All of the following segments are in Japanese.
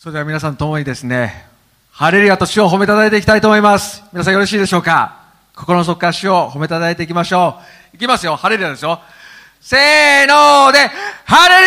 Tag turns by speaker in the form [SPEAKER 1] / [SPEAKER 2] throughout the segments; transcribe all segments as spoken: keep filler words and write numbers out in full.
[SPEAKER 1] それでは皆さんともにですね、ハレルヤと主を褒めたたえていきたいと思います。皆さんよろしいでしょうか。心の底から主を褒めたたえていきましょう。いきますよ、ハレルヤですよ。せーので、ハレル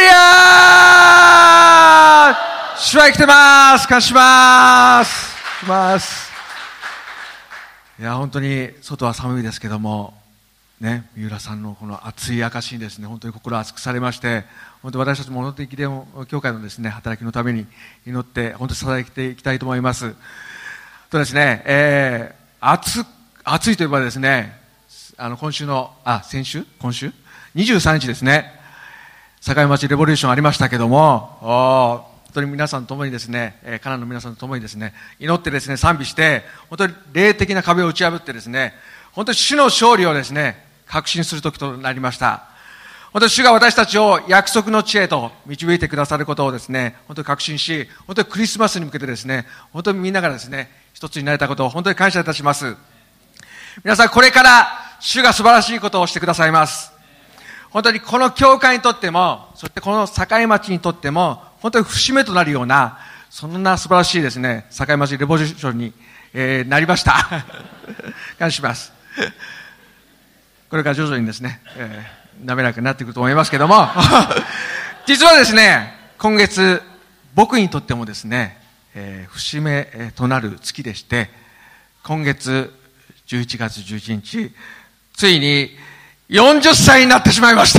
[SPEAKER 1] ヤー！主は生きてます。感謝します。します。いや、本当に外は寒いですけども、ね、三浦さんのこの熱い証にですね、本当に心熱くされまして、本当に私たちも本当にギデオン教会のですね、働きのために祈って、本当に支えていきたいと思います。とですね、えー、暑、暑いといえばですね、あの、今週の、あ、先週今週にじゅうさんにちですね、境町レボリューションありましたけども、本当に皆さんともにですね、えー、カナンの皆さんとともにですね、祈ってですね、賛美して、本当に霊的な壁を打ち破ってですね、本当に主の勝利をですね、確信する時となりました。本当に主が私たちを約束の地へと導いてくださることをですね、本当に確信し、本当にクリスマスに向けてですね、本当にみんながですね、一つになれたことを本当に感謝いたします。皆さんこれから主が素晴らしいことをしてくださいます。本当にこの教会にとっても、そしてこの境町にとっても、本当に節目となるような、そんな素晴らしいですね、境町レボリューションに、えー、なりました。感謝します。これから徐々にですね、えー、滑らかになってくると思いますけども、実はですね、今月、僕にとってもですね、えー、節目となる月でして、今月じゅういちがつじゅういちにち、ついによんじゅっさいになってしまいました。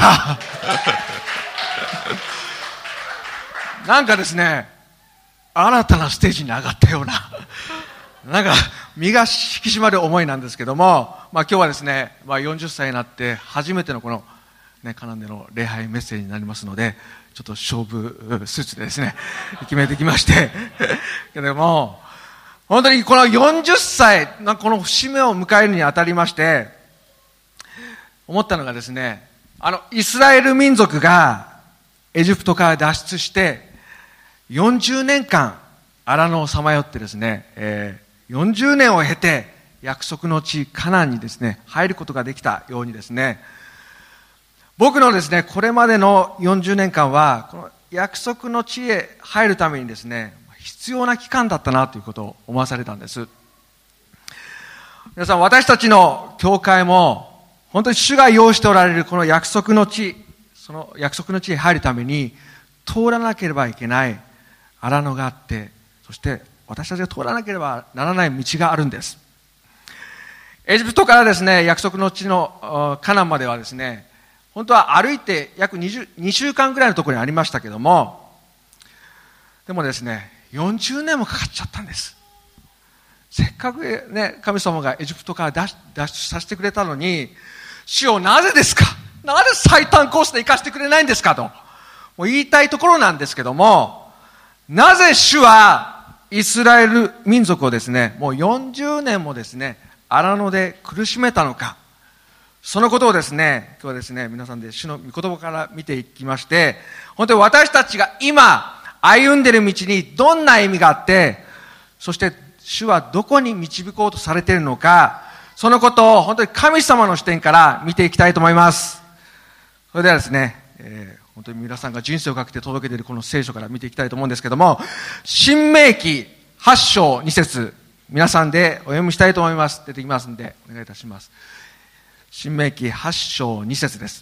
[SPEAKER 1] なんかですね、新たなステージに上がったような、なんか身が引き締まる思いなんですけども、まあ、今日はですね、まあ、よんじゅっさいになって初めてのこの、ね、カナンでの礼拝メッセージになりますので、ちょっと勝負スーツでですね決めてきましてけども、本当にこのよんじゅっさいこの節目を迎えるにあたりまして思ったのがですね、あのイスラエル民族がエジプトから脱出してよんじゅうねんかん荒野をさまよってですね、えーよんじゅうねんを経て約束の地カナンにですね入ることができたようにですね、僕のですねこれまでのよんじゅうねんかんはこの約束の地へ入るためにですね必要な期間だったなということを思わされたんです。皆さん、私たちの教会も本当に主が要しておられるこの約束の地、その約束の地へ入るために通らなければいけない荒野があって、そして私たちが通らなければならない道があるんです。エジプトからですね、約束の地のカナンまではですね、本当は歩いて約にじゅうにしゅうかんぐらいのところにありましたけども、でもですね、よんじゅうねんもかかっちゃったんです。せっかくね、神様がエジプトから脱出させてくれたのに、主よなぜですか？なぜ最短コースで行かせてくれないんですかと、もう言いたいところなんですけども、なぜ主はイスラエル民族をですね、もうよんじゅうねんもですね、荒野で苦しめたのか。そのことをですね、今日はですね、皆さんで主の御言葉から見ていきまして、本当に私たちが今歩んでいる道にどんな意味があって、そして主はどこに導こうとされているのか、そのことを本当に神様の視点から見ていきたいと思います。それではですね、えー本当に皆さんが人生をかけて届けているこの聖書から見ていきたいと思うんですけども、新明記はちしょうにせつ、皆さんでお読みしたいと思います。出てきますんでお願いいたします。新明記はちしょうにせつです。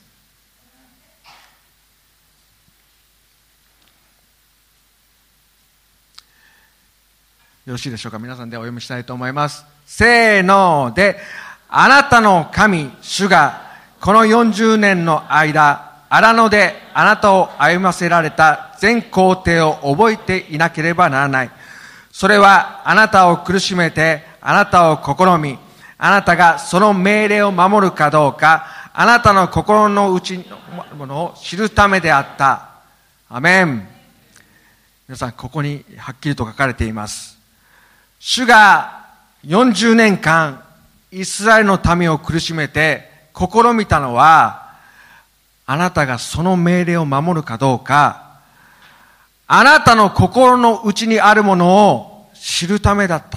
[SPEAKER 1] よろしいでしょうか。皆さんでお読みしたいと思います。せーので、あなたの神主がこのよんじゅうねんの間荒野であなたを歩ませられた全工程を覚えていなければならない。それはあなたを苦しめて、あなたを試み、あなたがその命令を守るかどうか、あなたの心の内のものを知るためであった。アメン。皆さん、ここにはっきりと書かれています。主がよんじゅうねんかんイスラエルの民を苦しめて試みたのは、あなたがその命令を守るかどうか、あなたの心の内にあるものを知るためだった。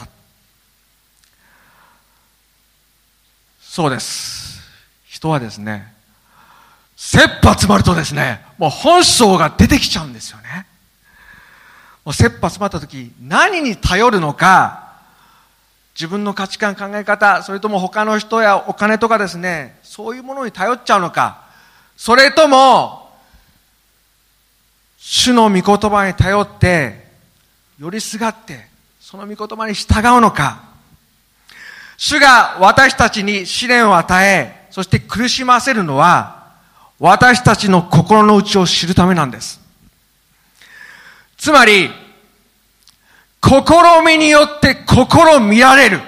[SPEAKER 1] そうです。人はですね、切羽詰まるとですね、もう本性が出てきちゃうんですよね。 もう切羽詰まった時、何に頼るのか、自分の価値観、考え方、それとも他の人やお金とかですね、そういうものに頼っちゃうのか、それとも、主の御言葉に頼って、寄りすがって、その御言葉に従うのか、主が私たちに試練を与え、そして苦しませるのは、私たちの心の内を知るためなんです。つまり、試みによって心見られる。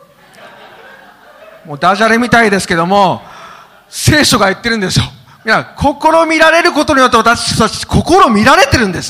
[SPEAKER 1] もうダジャレみたいですけども、聖書が言ってるんですよ。いや、心見られることによって私たち心見られてるんです。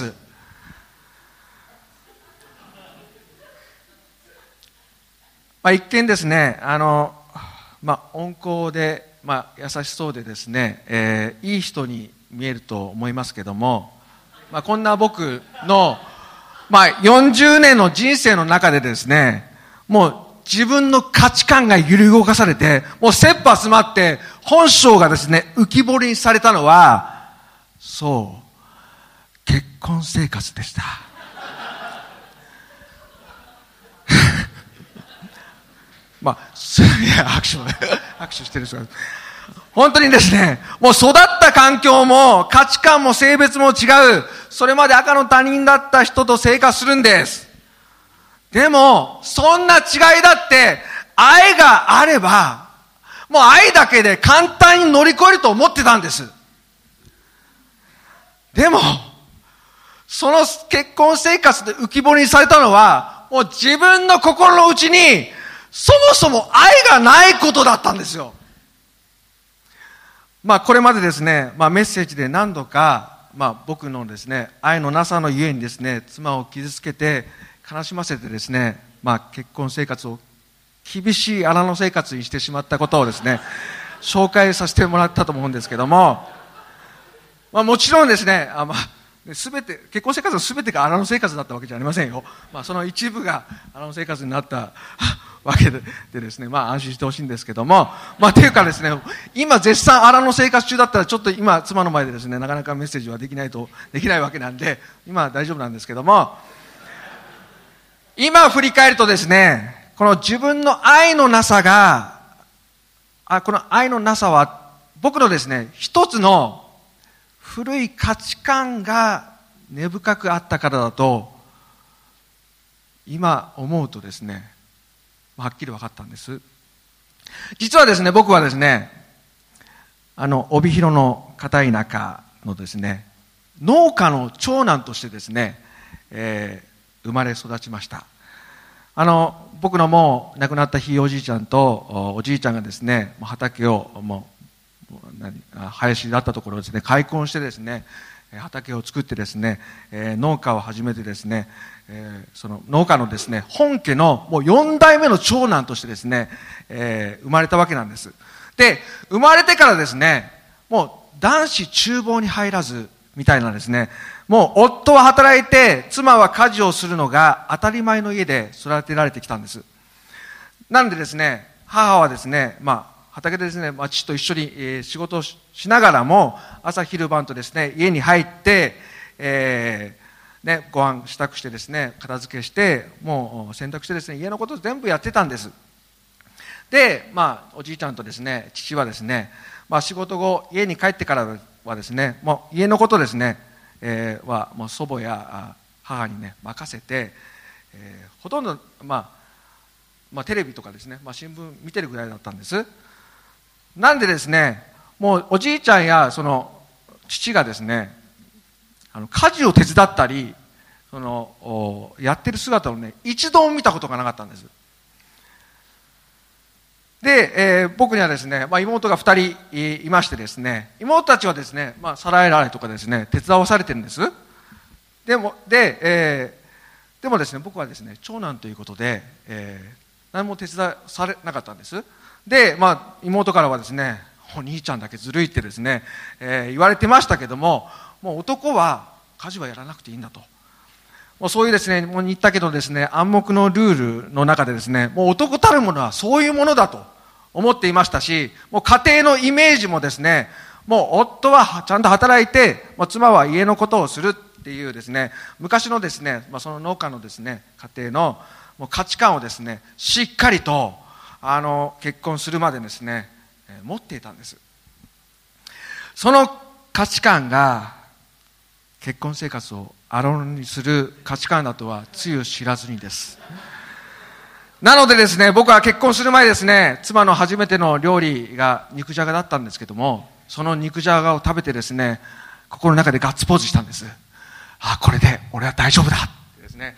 [SPEAKER 1] まあ、一見ですね、あの、まあ、温厚で、まあ、優しそうでですね、えー、いい人に見えると思いますけども、まあ、こんな僕の、まあ、よんじゅうねんの人生の中でですね、もう自分の価値観が揺り動かされて、もう切羽詰まって、本性がですね、浮き彫りにされたのは、そう、結婚生活でした。まあ、いや、拍手、拍手してる人が。本当にですね、もう育った環境も価値観も性別も違う、それまで赤の他人だった人と生活するんです。でも、そんな違いだって、愛があれば、もう愛だけで簡単に乗り越えると思ってたんです。でも、その結婚生活で浮き彫りにされたのは、もう自分の心の内に、そもそも愛がないことだったんですよ。まあこれまでですね、まあメッセージで何度か、まあ僕のですね、愛のなさのゆえにですね、妻を傷つけて悲しませてですね、まあ結婚生活を厳しい荒野生活にしてしまったことをですね、紹介させてもらったと思うんですけども、まあもちろんですね、あまあ、すべて、結婚生活のすべてが荒野生活だったわけじゃありませんよ。まあその一部が荒野生活になったわけでですね、まあ安心してほしいんですけども、まあというかですね、今絶賛荒野生活中だったらちょっと今妻の前でですね、なかなかメッセージはできないと、できないわけなんで、今は大丈夫なんですけども、今振り返るとですね、この自分の愛のなさが、あ、この愛のなさは僕のですね、一つの古い価値観が根深くあったからだと、今思うとですね、はっきり分かったんです。実はですね、僕はですね、あの、帯広の片田舎のですね、農家の長男としてですね、えー、生まれ育ちました。あの、僕のもう亡くなったひいおじいちゃんとおじいちゃんがですね、畑をもう、何、林だったところをですね、開墾してですね、畑を作ってですね、えー、農家を始めてですね、えー、その農家のですね、本家のもうよん代目の長男としてですね、えー、生まれたわけなんです。で、生まれてからですね、もう男子厨房に入らず、みたいなですね、もう夫は働いて、妻は家事をするのが当たり前の家で育てられてきたんです。なんでですね、母はですね、まあ、畑でですね、まあ、父と一緒に、えー、仕事を し, しながらも、朝昼晩とですね、家に入って、えー、ね、ご飯支度してですね、片付けして、もう洗濯してですね、家のこと全部やってたんです。で、まあ、おじいちゃんとですね、父はですね、まあ、仕事後、家に帰ってからはですね、もう家のことですね、えー、は、もう祖母や母にね、任せて、えー、ほとんど、まあ、まあ、テレビとかですね、まあ、新聞見てるぐらいだったんです。なんでですね、もうおじいちゃんやその父がですね、あの家事を手伝ったり、そのやってる姿をね、一度も見たことがなかったんです。で、えー、僕にはですね、まあ、妹がふたり い, いましてですね、妹たちはですね、まあ、皿洗いとかですね、手伝わされてるんです。でも、で、えー、でもですね、僕はですね、長男ということで、えー、何も手伝わされなかったんです。で、まあ、妹からはですね、お兄ちゃんだけずるいってですね、えー、言われてましたけども、もう男は家事はやらなくていいんだと。もうそういうですね、もう言ったけどですね、暗黙のルールの中でですね、もう男たるものはそういうものだと思っていましたし、もう家庭のイメージもですね、もう夫はちゃんと働いて、もう妻は家のことをする。 っていうですね、昔のですね、まあ、その農家のですね、家庭のもう価値観をですね、しっかりとあの結婚するまでですね、えー、持っていたんです。その価値観が結婚生活を荒野にする価値観だとはつゆ知らずにです。なのでですね、僕は結婚する前ですね、妻の初めての料理が肉じゃがだったんですけども、その肉じゃがを食べてですね、心の中でガッツポーズしたんです。あ、これで俺は大丈夫だってですね。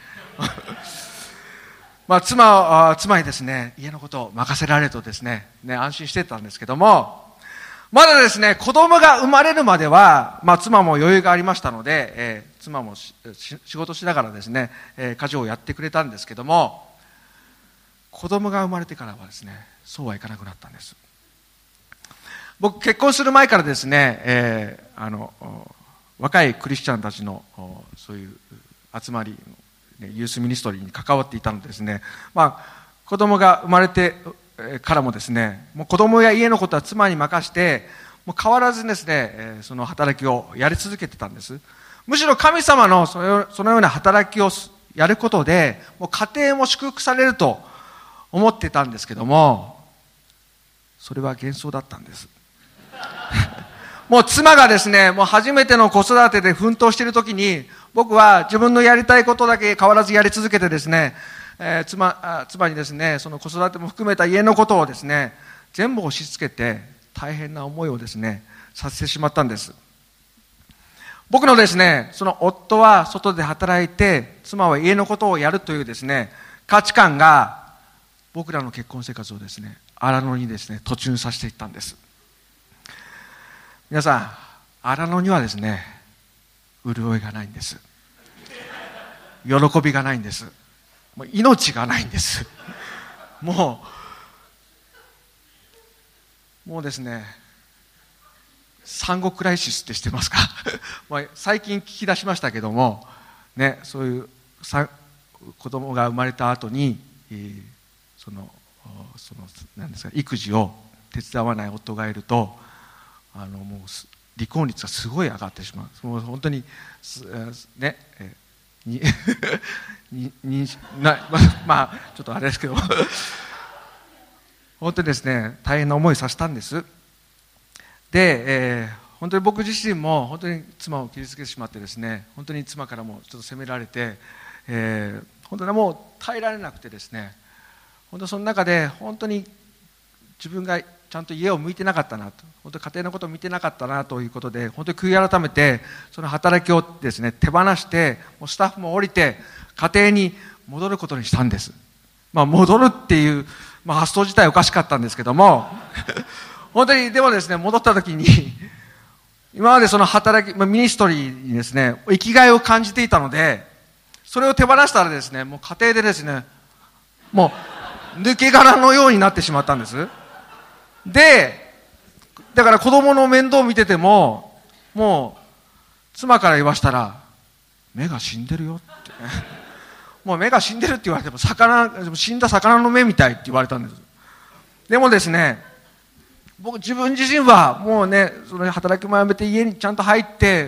[SPEAKER 1] まあ妻は、妻にですね、家のことを任せられるとですね、ね、安心してたんですけども、まだですね、子供が生まれるまでは、まあ妻も余裕がありましたので、えー、妻もし仕事しながらですね、えー、家事をやってくれたんですけども、子供が生まれてからはですね、そうはいかなくなったんです。僕結婚する前からですね、えー、あの若いクリスチャンたちのそういう集まり、ユースミニストリーに関わっていたのでですね、まあ、子供が生まれてからもですね、もう子供や家のことは妻に任して、もう変わらずですね、その働きをやり続けてたんです。むしろ神様のそのそのような働きをやることで、もう家庭も祝福されると思ってたんですけども、それは幻想だったんです。もう妻がですね、もう初めての子育てで奮闘しているときに、僕は自分のやりたいことだけ変わらずやり続けてですね、えー、妻、妻にですね、その子育ても含めた家のことをですね、全部押し付けて大変な思いをですね、させてしまったんです。僕のですね、その夫は外で働いて、妻は家のことをやるというですね、価値観が僕らの結婚生活をですね、荒野にですね、突入させていったんです。皆さん、荒野にはですね、潤いがないんです。喜びがないんです。もう命がないんです。もう、もうですね、産後クライシスって知ってますか？まあ最近聞き出しましたけども、ね、そういうさ子供が生まれた後に、えー、その、そのなんですか、育児を手伝わない夫がいると、あのもう離婚率がすごい上がってしまう。もう本当にね、えににになまあちょっとあれですけど本当にですね、大変な思いさせたんです。で、えー、本当に僕自身も本当に妻を傷つけてしまってですね、本当に妻からもちょっと責められて、えー、本当にもう耐えられなくてですね、本当にその中で本当に自分がちゃんと家を向いてなかったなと、本当に家庭のことを見てなかったなということで、本当に悔い改めて、その働きをですね、手放して、もうスタッフも降りて、家庭に戻ることにしたんです。まあ、戻るっていう、まあ、発想自体おかしかったんですけども、本当に、でもですね、戻った時に、今までその働き、まあ、ミニストリーにですね、生きがいを感じていたので、それを手放したらですね、もう家庭でですね、もう、抜け殻のようになってしまったんです。で、だから子供の面倒を見てても、もう、妻から言わしたら、目が死んでるよってね。もう目が死んでるって言われても、魚、死んだ魚の目みたいって言われたんです。でもですね、僕自分自身はもうね、その働きもやめて家にちゃんと入って、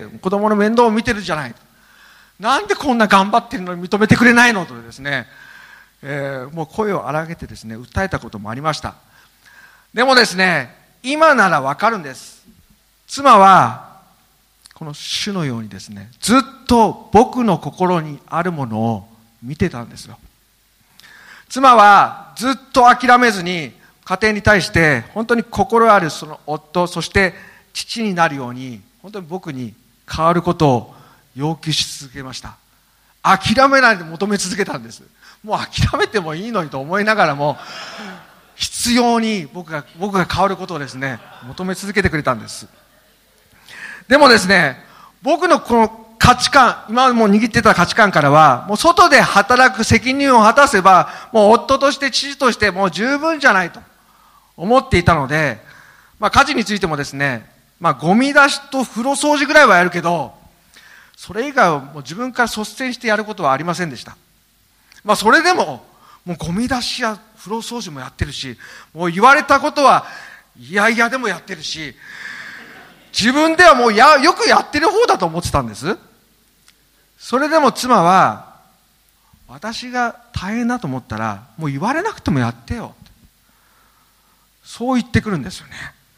[SPEAKER 1] 子供の面倒を見てるじゃない。なんでこんな頑張ってるのに認めてくれないのとですね、えー、もう声を荒げてですね、訴えたこともありました。でもですね、今ならわかるんです。妻は、この主のようにですね、ずっと僕の心にあるものを見てたんですよ。妻はずっと諦めずに、家庭に対して、本当に心あるその夫、そして父になるように、本当に僕に変わることを要求し続けました。諦めないで求め続けたんです。もう諦めてもいいのにと思いながらも、必要に僕が、僕が変わることをですね、求め続けてくれたんです。でもですね、僕のこの価値観、今までも握ってた価値観からは、もう外で働く責任を果たせば、もう夫として父としてもう十分じゃないと思っていたので、まあ家事についてもですね、まあゴミ出しと風呂掃除ぐらいはやるけど、それ以外はもう自分から率先してやることはありませんでした。まあそれでも、もうゴミ出しや風呂掃除もやってるし、もう言われたことは、いやいやでもやってるし、自分ではもうや、よくやってる方だと思ってたんです。 それでも妻は、私が大変だと思ったらもう言われなくてもやってよ、そう言ってくるんですよね。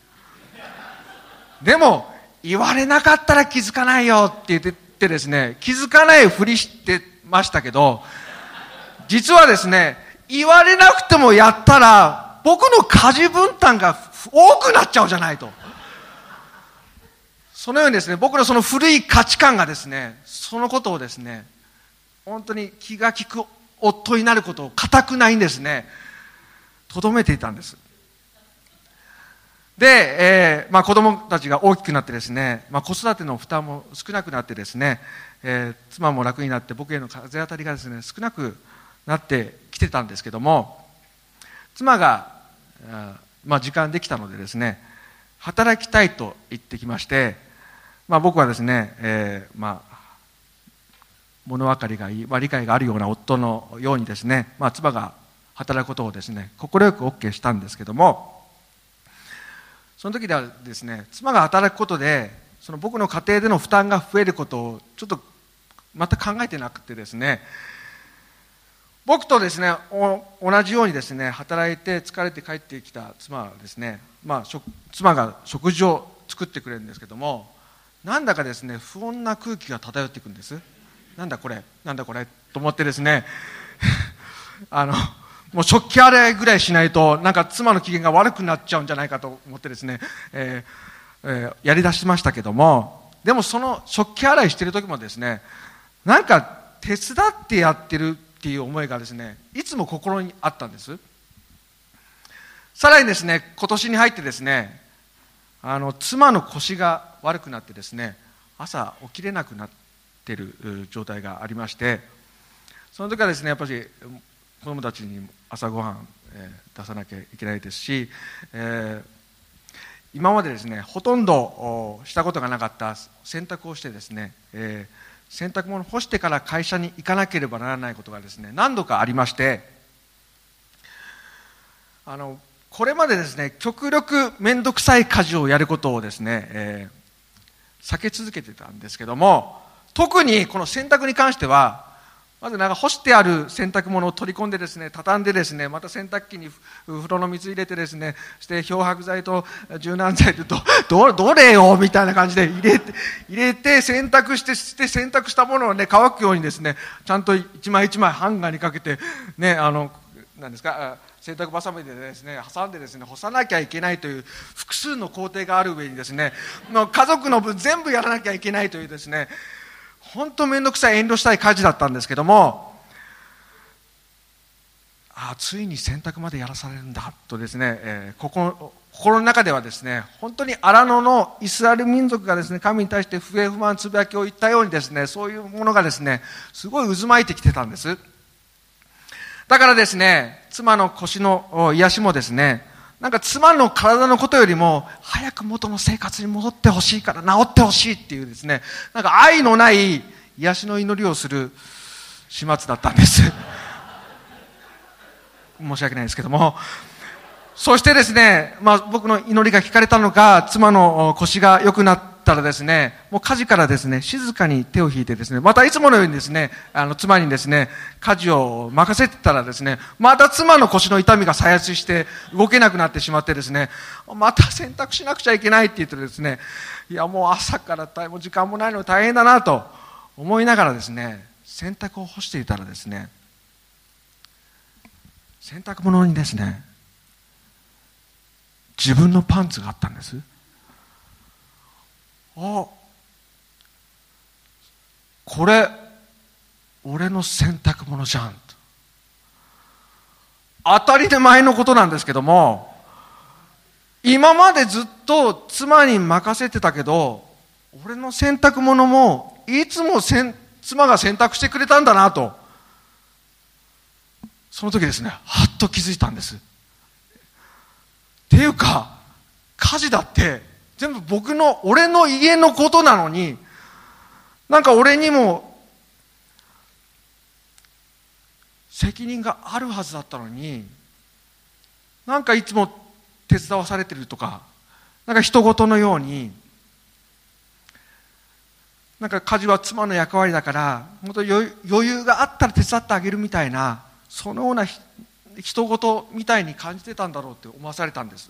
[SPEAKER 1] でも言われなかったら気づかないよって言ってですね、気づかないふりしてましたけど、実はですね、言われなくてもやったら僕の家事分担が多くなっちゃうじゃないと。そのようにですね、僕のその古い価値観がですね、そのことをですね、本当に気が利く夫になることを固くないんですね、とどめていたんです。で、えーまあ、子供たちが大きくなってですね、まあ、子育ての負担も少なくなってですね、えー、妻も楽になって僕への風当たりがですね、少なくなってきてたんですけども、妻が、まあ、時間できたのでですね、働きたいと言ってきまして、まあ、僕はですね、えーまあ、物分かりがいい、まあ、理解があるような夫のようにですね、まあ、妻が働くことをですね、快く OK したんですけども、その時ではですね、妻が働くことでその僕の家庭での負担が増えることをちょっとまた考えてなくてですね、僕とですね同じようにですね働いて疲れて帰ってきた妻はですね、まあ、妻が食事を作ってくれるんですけども、なんだかですね不穏な空気が漂っていくんです。なんだこれなんだこれと思ってですねあのもう食器洗いぐらいしないとなんか妻の機嫌が悪くなっちゃうんじゃないかと思ってですね、えーえー、やりだしましたけども、でもその食器洗いしてる時もですね、なんか手伝ってやってるっていう思いがですねいつも心にあったんです。さらにですね、今年に入ってですね、あの妻の腰が悪くなってですね、朝起きれなくなっている状態がありまして、その時はですねやっぱり子供たちに朝ごはん、えー、出さなきゃいけないですし、えー、今までですねほとんどしたことがなかった洗濯をしてですね、えー、洗濯物を干してから会社に行かなければならないことがですね何度かありまして、あのこれまでですね極力面倒くさい家事をやることをですね、えー、避け続けてたんですけども、特にこの洗濯に関してはまずなんか干してある洗濯物を取り込んでですね、畳んでですね、また洗濯機に風呂の水入れてですね、して漂白剤と柔軟剤と ど, どれよみたいな感じで入れて入れて洗濯してして洗濯したものをね乾くようにですね、ちゃんと一枚一枚ハンガーにかけてね、あのなんですか洗濯ばさみでですね挟んでですね干さなきゃいけないという複数の工程がある上にですね、家族の分全部やらなきゃいけないというですね、本当面倒くさい遠慮したい家事だったんですけども、あついに洗濯までやらされるんだとですね、えー、ここ心の中ではですね、本当に荒野のイスラエル民族がですね神に対して不平不満つぶやきを言ったようにですね、そういうものがですねすごい渦巻いてきてたんです。だからですね、妻の腰の癒しもですね、なんか妻の体のことよりも早く元の生活に戻ってほしいから治ってほしいっていうですね、なんか愛のない癒しの祈りをする始末だったんです申し訳ないですけども、そしてですね、まあ、僕の祈りが聞かれたのか、妻の腰が良くなったらですね、もう家事からですね静かに手を引いてですね、またいつものようにですねあの妻にですね家事を任せてたらですね、また妻の腰の痛みが再発して動けなくなってしまってですね、また洗濯しなくちゃいけないって言ってですね、いやもう朝からもう時間もないので大変だなと思いながらですね洗濯を干していたらですね、洗濯物にですね自分のパンツがあったんです。あ、これ俺の洗濯物じゃんと。当たり前のことなんですけども、今までずっと妻に任せてたけど、俺の洗濯物もいつもせん妻が洗濯してくれたんだなと、その時ですねはっと気づいたんです。っていうか家事だって全部僕の俺の家のことなのに、なんか俺にも責任があるはずだったのに、なんかいつも手伝わされてるとか、なんか人事のように、 なんか家事は妻の役割だから、本当に余裕があったら手伝ってあげるみたいな、そのような人事みたいに感じてたんだろうって思わされたんです。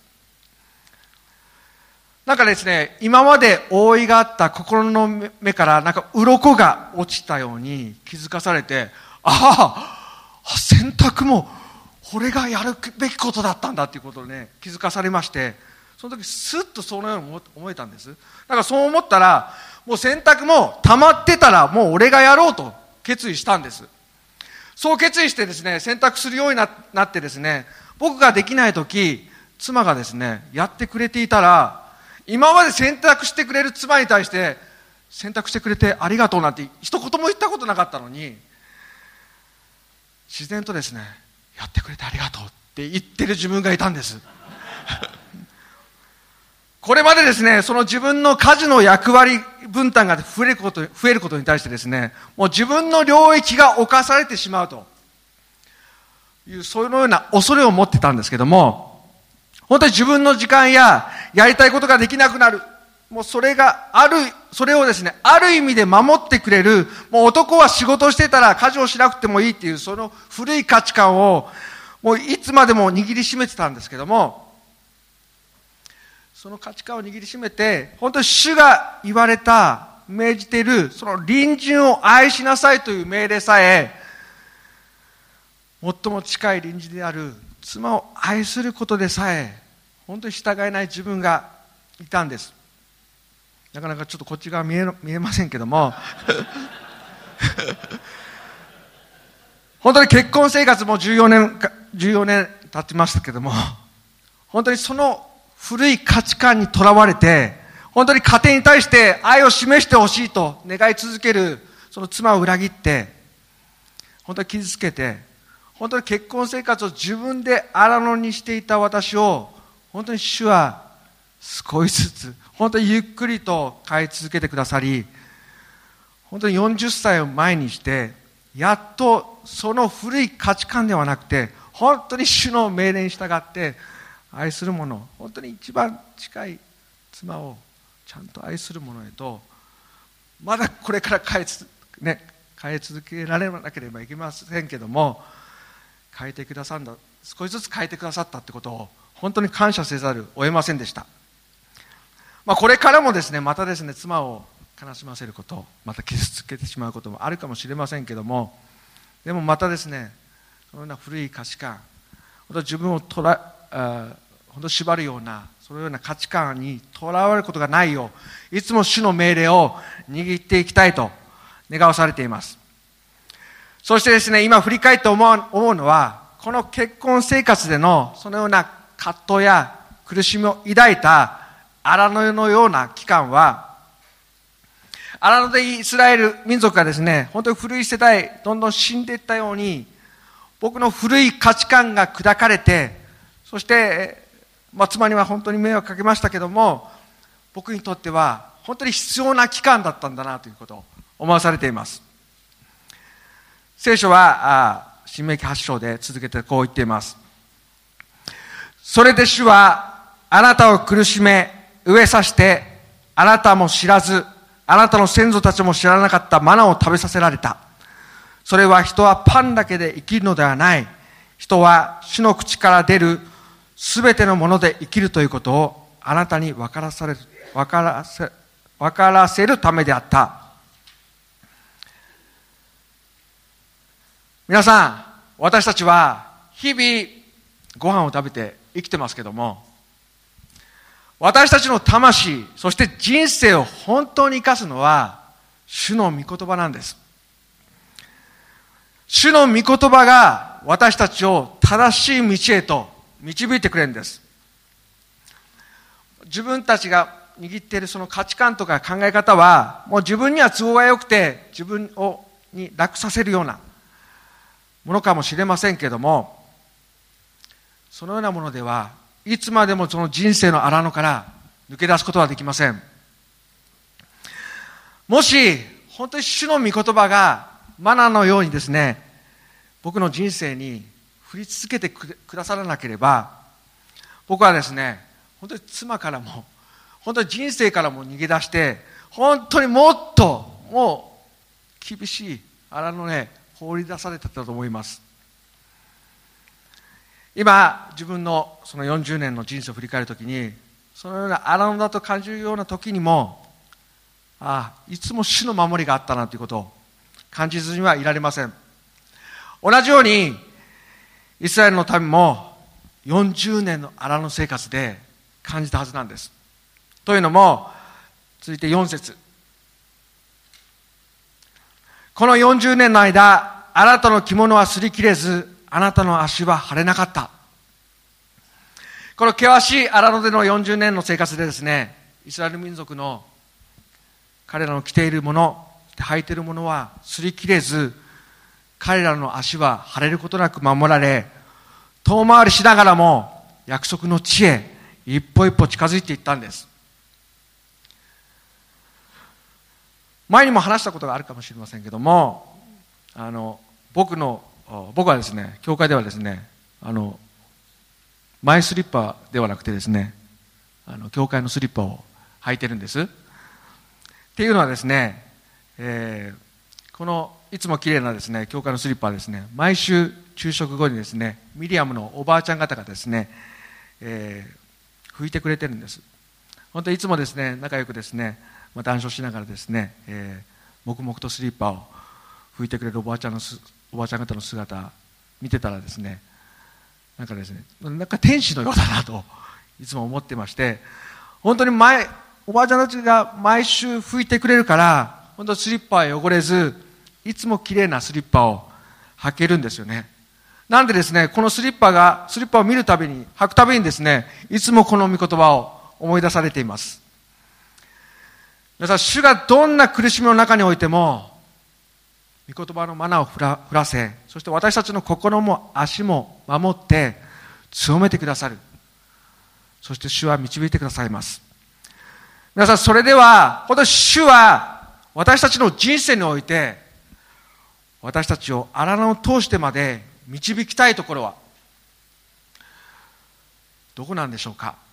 [SPEAKER 1] なんかですね、今まで覆いがあった心の目からなんか鱗が落ちたように気づかされて、ああ、洗濯も俺がやるべきことだったんだっていうことをね、気づかされまして、その時スッとそのように思えたんです。だからそう思ったら、もう洗濯も溜まってたらもう俺がやろうと決意したんです。そう決意してですね、洗濯するようになってですね、僕ができない時、妻がですね、やってくれていたら、今まで洗濯してくれる妻に対して、洗濯してくれてありがとうなんて一言も言ったことなかったのに、自然とですね、やってくれてありがとうって言ってる自分がいたんです。これまでですね、その自分の家事の役割分担が増えること、増えることに対してですね、もう自分の領域が侵されてしまうという、そういうような恐れを持ってたんですけども、本当に自分の時間ややりたいことができなくなる、もうそれがある、それをですね、ある意味で守ってくれる、もう男は仕事をしてたら家事をしなくてもいいっていう、その古い価値観を、もういつまでも握りしめてたんですけども、その価値観を握りしめて、本当に主が言われた、命じている、その隣人を愛しなさいという命令さえ、最も近い隣人である妻を愛することでさえ、本当に従えない自分がいたんです。なかなかちょっとこっち側見え、見えませんけども、本当に結婚生活もじゅうよねん、じゅうよねん経ってましたけども、本当にその古い価値観にとらわれて、本当に家庭に対して愛を示してほしいと願い続けるその妻を裏切って、本当に傷つけて、本当に結婚生活を自分で荒野にしていた私を、本当に主は少しずつ、本当にゆっくりと変え続けてくださり、本当によんじゅっさいを前にして、やっとその古い価値観ではなくて、本当に主の命令に従って愛する者、本当に一番近い妻をちゃんと愛する者へと、まだこれから変えつ、ね、変え続けられなければいけませんけども、変えてくださんだ、少しずつ変えてくださったってことを本当に感謝せざるを得ませんでした。まあ、これからもですね、またですね、妻を悲しませること、また傷つけてしまうこともあるかもしれませんけども、でもまたですね、そのような古い価値観、本当自分をとらあ本当縛るような、そのような価値観にとらわれることがないよう、いつも主の命令を握っていきたいと願わされています。そしてですね、今振り返って思う、思うのは、この結婚生活でのそのような葛藤や苦しみを抱いた荒野のような期間は、荒野でイスラエル民族がですね、本当に古い世代、どんどん死んでいったように、僕の古い価値観が砕かれて、そして、まあ、妻には本当に迷惑かけましたけども、僕にとっては本当に必要な期間だったんだなということを思わされています。聖書は新明記はち章で続けてこう言っています。それで主はあなたを苦しめ飢えさして、あなたも知らずあなたの先祖たちも知らなかったマナを食べさせられた。それは人はパンだけで生きるのではない。人は主の口から出るすべてのもので生きるということをあなたに分からされる、分からせ、分からせるためであった。皆さん、私たちは日々ご飯を食べて生きてますけども、私たちの魂、そして人生を本当に生かすのは主の御言葉なんです。主の御言葉が私たちを正しい道へと導いてくれるんです。自分たちが握っているその価値観とか考え方は、もう自分には都合が良くて自分をに楽させるようなものかもしれませんけれども、そのようなものではいつまでもその人生の荒野から抜け出すことはできません。もし本当に主の御言葉がマナのようにですね、僕の人生に降り続けてくださらなければ、僕はですね、本当に妻からも本当に人生からも逃げ出して、本当にもっともう厳しい荒野ね放り出されてたと思います。今自分のそのよんじゅうねんの人生を振り返るときに、そのような荒野だと感じるような時にも、ああいつも主の守りがあったなということを感じずにはいられません。同じようにイスラエルの民もよんじゅうねんの荒野生活で感じたはずなんです。というのも、続いてよん節、このよんじゅうねんの間、あなたの着物は擦り切れず、あなたの足は腫れなかった。この険しい荒野でのよんじゅうねんの生活でですね、イスラエル民族の彼らの着ているもの、履いているものは擦り切れず、彼らの足は腫れることなく守られ、遠回りしながらも約束の地へ一歩一歩近づいていったんです。前にも話したことがあるかもしれませんけども、あの僕の僕はですね、教会ではですね、あのマイスリッパではなくてですね、あの教会のスリッパを履いてるんです。っていうのはですね、えー、このいつも綺麗なですね教会のスリッパはですね、毎週昼食後にですね、ミリアムのおばあちゃん方がですね、えー、拭いてくれてるんです。本当にいつもですね、仲良くですね、まあ、談笑しながらですね、えー、黙々とスリッパを拭いてくれるおばあちゃんのすおばあちゃん方の姿見てたらですね、なんかですね、なんか天使のようだなといつも思ってまして、本当に前おばあちゃんたちが毎週拭いてくれるから、本当スリッパは汚れず、いつも綺麗なスリッパを履けるんですよね。なんでですね、このスリッパがスリッパを見るたびに、履くたびにですね、いつもこの御言葉を思い出されています。皆さん、主がどんな苦しみの中においても御言葉のマナーを降ら、降らせ、そして私たちの心も足も守って強めてくださる。そして主は導いてくださいます。皆さん、それでは本当に主は私たちの人生において私たちを荒野を通してまで導きたいところはどこなんでしょうか。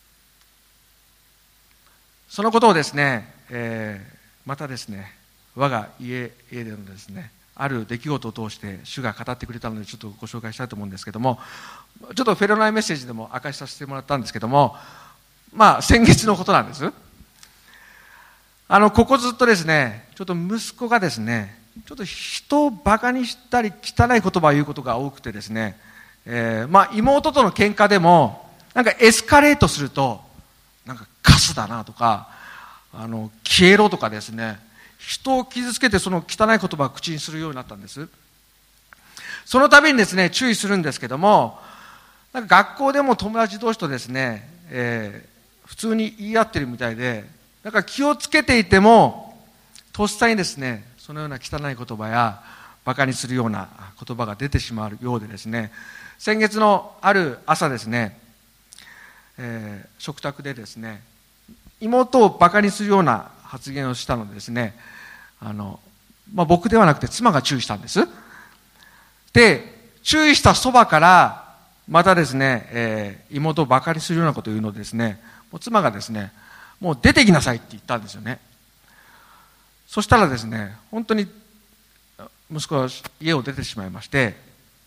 [SPEAKER 1] そのことをですね、えー、またですね、我が家でのですね、ある出来事を通して主が語ってくれたので、ちょっとご紹介したいと思うんですけども、ちょっとフェロナイメッセージでも明かしさせてもらったんですけども、まあ先月のことなんです。あのここずっとですね、ちょっと息子がですね、ちょっと人をバカにしたり汚い言葉を言うことが多くてですね、えー、まあ妹との喧嘩でもなんかエスカレートすると、なんかカスだなとか、あの消えろとかですね、人を傷つけてその汚い言葉を口にするようになったんです。その度にですね、注意するんですけども、なんか学校でも友達同士とですね、えー、普通に言い合ってるみたいで、なんか気をつけていてもとっさにですね、そのような汚い言葉やバカにするような言葉が出てしまうようでですね、先月のある朝ですね、えー、食卓でですね、妹をバカにするような発言をしたのでですね、あの、まあ、僕ではなくて妻が注意したんです。で、注意したそばからまたですね、えー、妹をバカにするようなことを言うのでですね、もう妻がですね、もう出てきなさいって言ったんですよね。そしたらですね、本当に息子は家を出てしまいまして、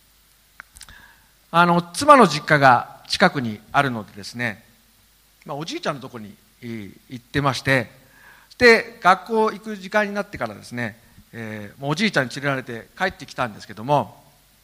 [SPEAKER 1] あの妻の実家が近くにあるのでですね、まあ、おじいちゃんのところに行ってまして、で学校行く時間になってからですね、えー、もうおじいちゃんに連れられて帰ってきたんですけども、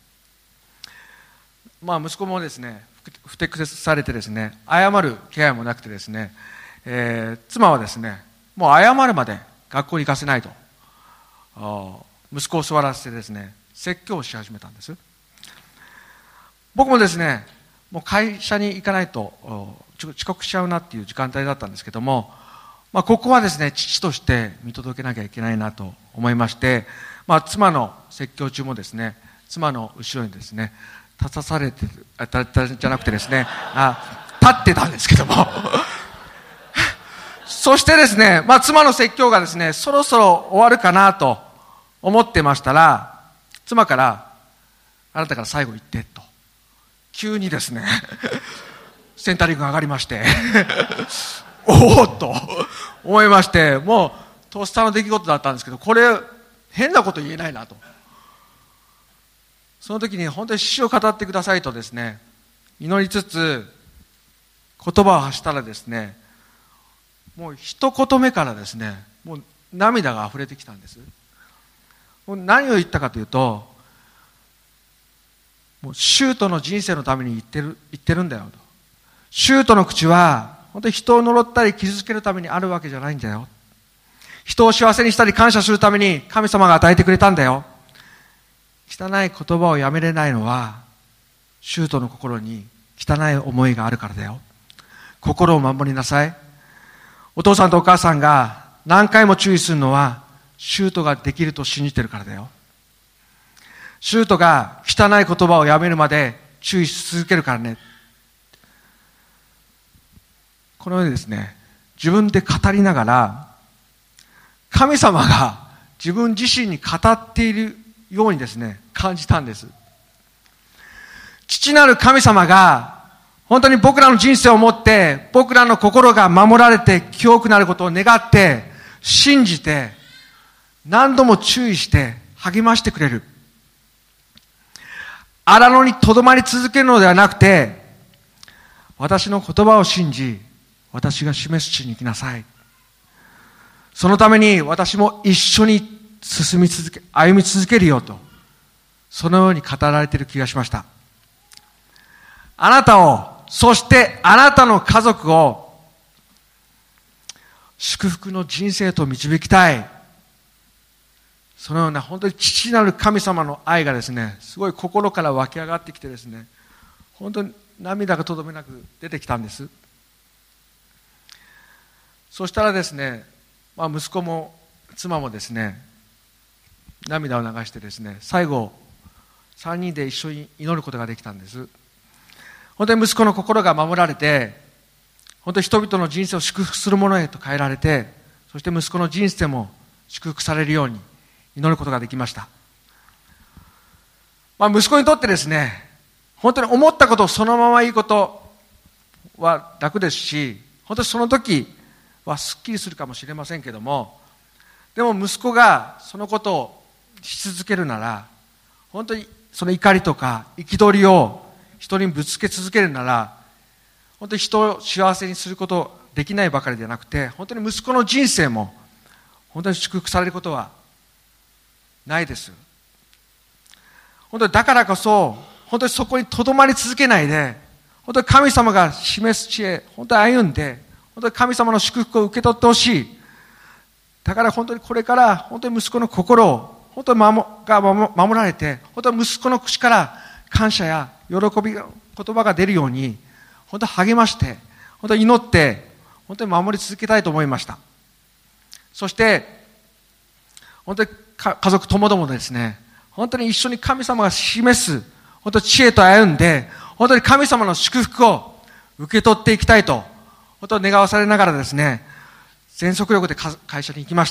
[SPEAKER 1] まあ、息子もですねふてくされてですね、謝る気配もなくてですね、えー、妻はですね、もう謝るまで学校に行かせないと息子を座らせてですね、説教をし始めたんです。僕もですね、もう会社に行かないと遅刻しちゃうなっていう時間帯だったんですけども、まあ、ここはですね、父として見届けなきゃいけないなと思いまして、まあ、妻の説教中もですね、妻の後ろにですね、立たされて、あ、じゃなくてですね、あ、立ってたんですけどもそしてですね、まあ、妻の説教がですね、そろそろ終わるかなと思ってましたら、妻から、あなたから最後言ってと、急にですねセンタリングが上がりましておおっと思いまして、もうとっさの出来事だったんですけど、これ変なこと言えないなと。その時に本当に主を語ってくださいとですね、祈りつつ言葉を発したらですね、もう一言目からですね、もう涙が溢れてきたんです。もう何を言ったかというと、もうシュートの人生のために言ってる、言ってるんだよと。シュートの口は本当に人を呪ったり傷つけるためにあるわけじゃないんだよ。人を幸せにしたり感謝するために神様が与えてくれたんだよ。汚い言葉をやめれないのは、シュートの心に汚い思いがあるからだよ。心を守りなさい。お父さんとお母さんが何回も注意するのは、シュートができると信じてるからだよ。シュートが汚い言葉をやめるまで注意し続けるからね。このようにですね、自分で語りながら、神様が自分自身に語っているようにですね、感じたんです。父なる神様が本当に僕らの人生をもって、僕らの心が守られて清くなることを願って、信じて、何度も注意して励ましてくれる。荒野にとどまり続けるのではなくて、私の言葉を信じ、私が示す地に行きなさい。そのために私も一緒に進み続け、歩み続けるよと、そのように語られている気がしました。あなたを、そしてあなたの家族を祝福の人生と導きたい。そのような本当に父なる神様の愛がですね、すごい心から湧き上がってきてですね、本当に涙がとどめなく出てきたんです。そしたらですね、まあ、息子も妻もですね、涙を流してですね、最後さんにんで一緒に祈ることができたんです。本当に息子の心が守られて、本当に人々の人生を祝福するものへと変えられて、そして息子の人生も祝福されるように祈ることができました。まあ、息子にとってですね、本当に思ったことをそのまま言うことは楽ですし、本当にその時はすっきりするかもしれませんけども、でも息子がそのことをし続けるなら、本当にその怒りとか憤りを人にぶつけ続けるなら、本当に人を幸せにすることできないばかりではなくて、本当に息子の人生も本当に祝福されることはないです。本当にだからこそ、本当にそこにとどまり続けないで、本当に神様が示す地へ本当に歩んで、本当に神様の祝福を受け取ってほしい。だから本当にこれから本当に息子の心を本当に守が守られて、本当に息子の口から感謝や喜びの言葉が出るように、本当に励まして、本当に祈って、本当に守り続けたいと思いました。そして、本当に家族ともどもですね、本当に一緒に神様が示す、本当に知恵と歩んで、本当に神様の祝福を受け取っていきたいと、本当に願わされながらですね、全速力で会社に行きました。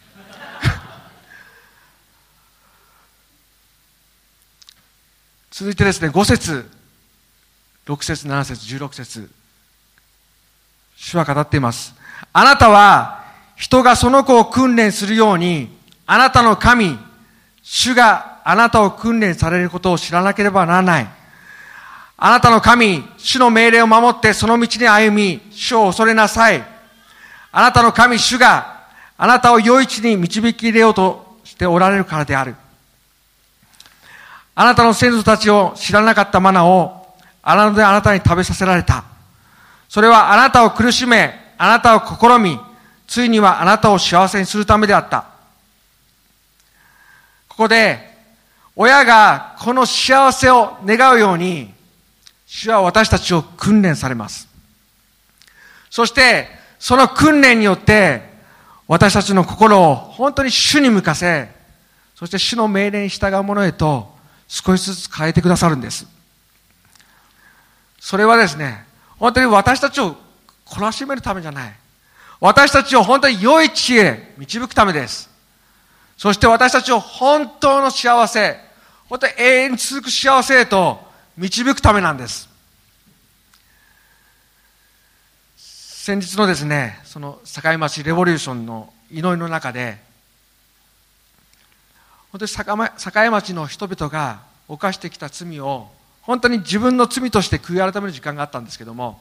[SPEAKER 1] 続いてですね、ご節、ろく節、なな節、じゅうろく節、主は語っています。あなたは人がその子を訓練するように、あなたの神、主があなたを訓練されることを知らなければならない。あなたの神、主の命令を守ってその道に歩み、主を恐れなさい。あなたの神、主があなたを良い地に導き入れようとしておられるからである。あなたの先祖たちを知らなかったマナを荒野であなたに食べさせられた。それはあなたを苦しめ、あなたを試み、ついにはあなたを幸せにするためであった。ここで、親がこの幸せを願うように、主は私たちを訓練されます。そして、その訓練によって、私たちの心を本当に主に向かせ、そして主の命令に従うものへと少しずつ変えてくださるんです。それはですね、本当に私たちを懲らしめるためじゃない。私たちを本当に良い地へ導くためです。そして私たちを本当の幸せ、本当に永遠に続く幸せへと導くためなんです。先日のですね、その堺町レボリューションの祈りの中で、本当に栄町の人々が犯してきた罪を本当に自分の罪として悔い改める時間があったんですけども、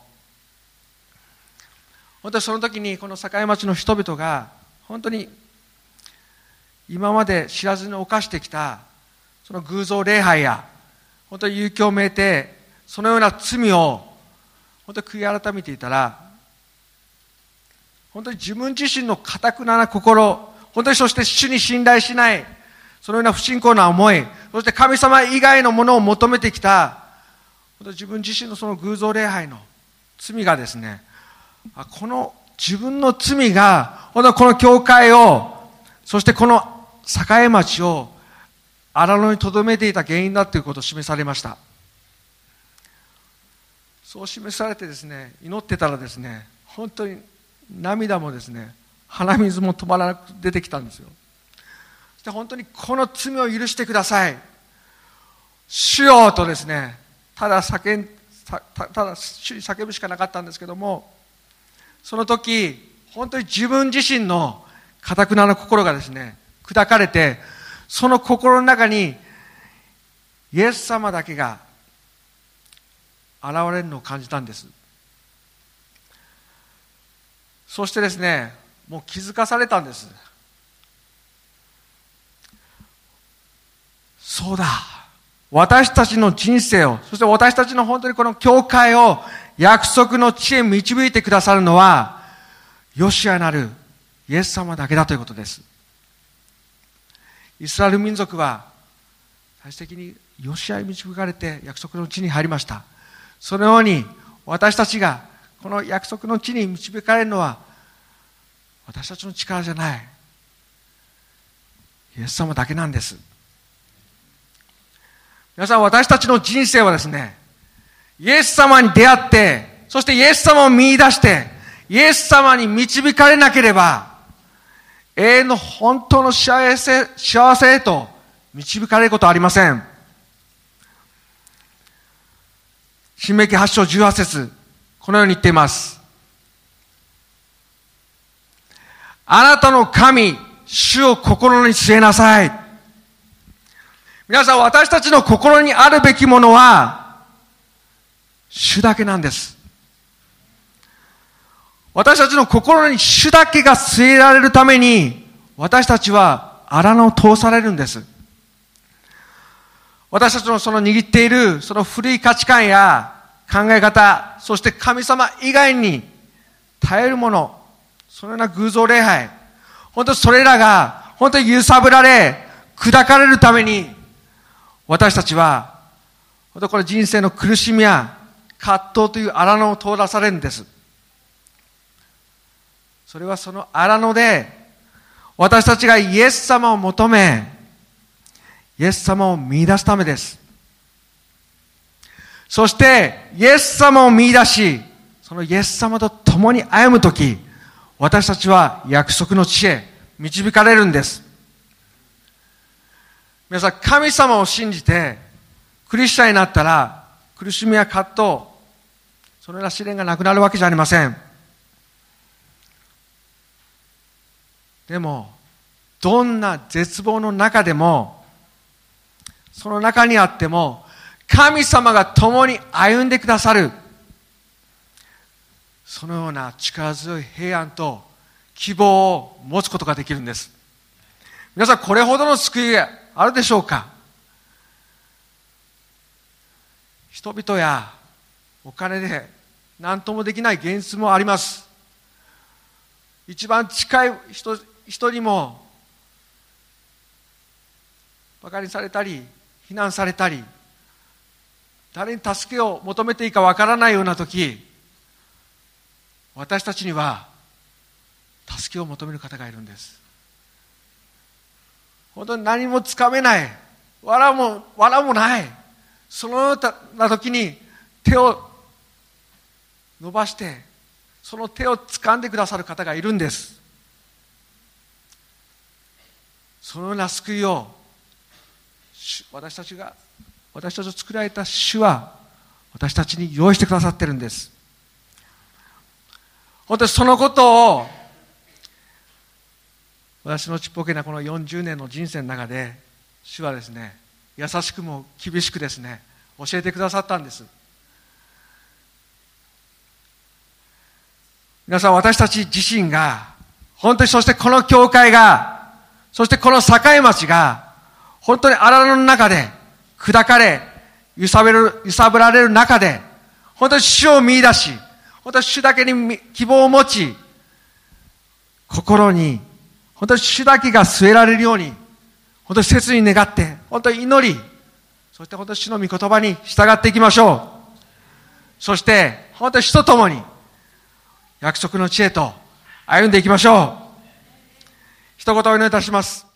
[SPEAKER 1] 本当にその時にこの栄町の人々が本当に今まで知らずに犯してきたその偶像礼拝や本当に遊興めいてそのような罪を本当に悔い改めていたら、本当に自分自身の堅くなな心、本当にそして主に信頼しないそのような不信仰な思い、そして神様以外のものを求めてきた本当に自分自身のその偶像礼拝の罪がですね、この自分の罪が本当にこの教会を、そしてこの栄町を荒野に留めていた原因だということを示されました。そう示されてですね、祈ってたらですね、本当に涙もですね、鼻水も止まらなく出てきたんですよ。そして本当にこの罪を許してください、主よとですね、ただ叫んたただ主に叫ぶしかなかったんですけども、その時本当に自分自身の堅くなな心がですね砕かれて、その心の中にイエス様だけが現れるのを感じたんです。そしてですね、もう気づかされたんです。そうだ、私たちの人生を、そして私たちの本当にこの教会を約束の地へ導いてくださるのはヨシュアなるイエス様だけだということです。イスラエル民族は最終的にヨシュアに導かれて約束の地に入りました。そのように私たちがこの約束の地に導かれるのは私たちの力じゃない、イエス様だけなんです。皆さん、私たちの人生はですね、イエス様に出会って、そしてイエス様を見出して、イエス様に導かれなければ、永遠の本当の幸せ、幸せへと導かれることはありません。新明記はち章じゅうはち節、このように言っています。あなたの神、主を心に据えなさい。皆さん、私たちの心にあるべきものは主だけなんです。私たちの心に主だけが据えられるために、私たちは荒野を通されるんです。私たちのその握っているその古い価値観や考え方、そして神様以外に耐えるもの、そのような偶像礼拝、本当にそれらが本当に揺さぶられ砕かれるために、私たちは本当にこれ人生の苦しみや葛藤という荒野を通らされるんです。それはその荒野で私たちがイエス様を求め、イエス様を見出すためです。そしてイエス様を見出し、そのイエス様と共に歩むとき、私たちは約束の地へ導かれるんです。皆さん、神様を信じてクリスチャンになったら苦しみや葛藤、そのような試練がなくなるわけじゃありません。でもどんな絶望の中でも、その中にあっても神様が共に歩んでくださる、そのような力強い平安と希望を持つことができるんです。皆さん、これほどの救いがあるでしょうか。人々やお金で何ともできない現実もあります。一番近い 人, 人にも馬鹿にされたり非難されたり、誰に助けを求めていいかわからないような時、私たちには助けを求める方がいるんです。本当に何もつかめない、藁も藁もない、そのような時に手を伸ばしてその手を掴んでくださる方がいるんです。そのような救いを私たちが私たちを作られた主は私たちに用意してくださっているんです。本当にそのことを私のちっぽけなこのよんじゅうねんの人生の中で、主はですね、優しくも厳しくですね、教えてくださったんです。皆さん、私たち自身が、本当にそしてこの教会が、そしてこの境町が、本当に荒野の中で砕かれ、揺さぶれる、揺さぶられる中で、本当に主を見出し、本当に主だけに希望を持ち、心に、本当に主だけが据えられるように、本当に切に願って、本当に祈り、そして本当に主の御言葉に従っていきましょう。そして、本当に主と共に、約束の地へと歩んでいきましょう。一言お祈りいたします。